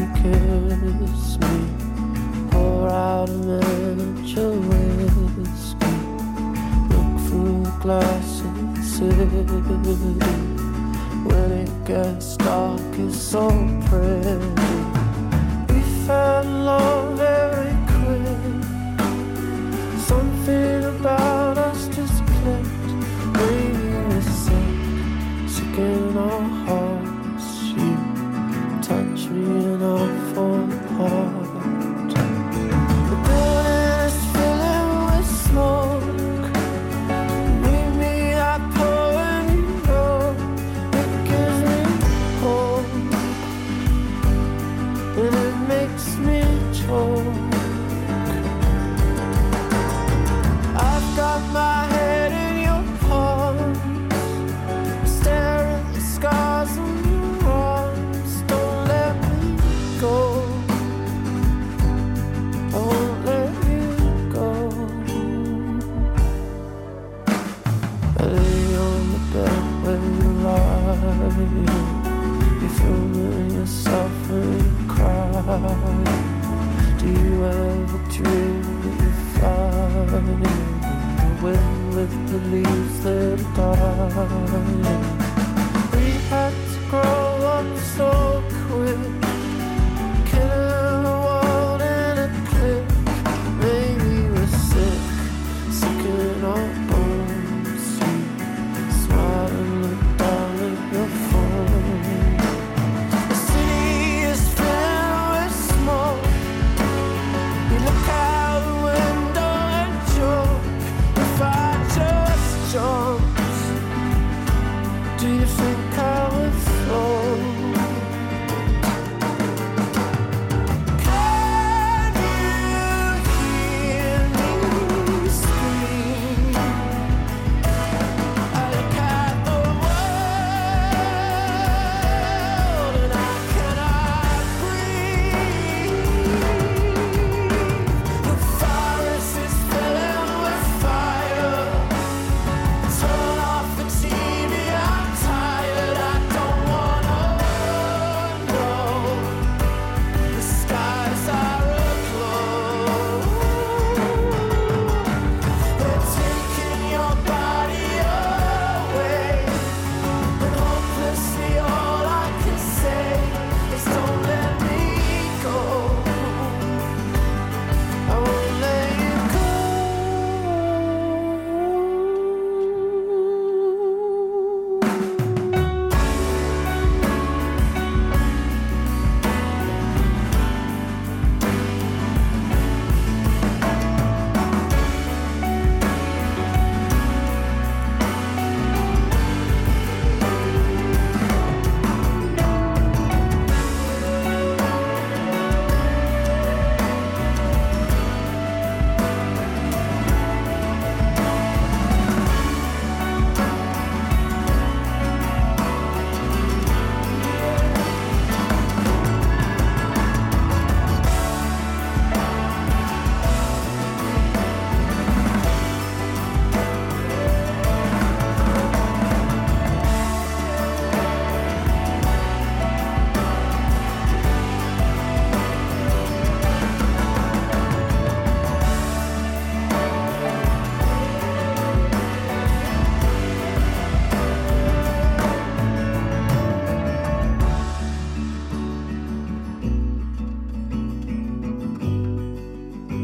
kiss me, pour out a miniature whiskey, look through the glass of the city. When it gets dark, it's so pretty. We fell in love very quick. Something about us just clicked. Maybe we're sick in our hearts. You touch me and I fall apart. The building is filling with smoke. Meet me at Pony Road. It gives me hope, and it makes me choke. I've got my head in your palms, stare at the scars on your arms. Don't let me go, I won't let you go. I lay on the bed where you lie. You filming yourself when you cry. Do you ever dream that you're flying the wind with the leaves that are dying? We had to grow up so quick.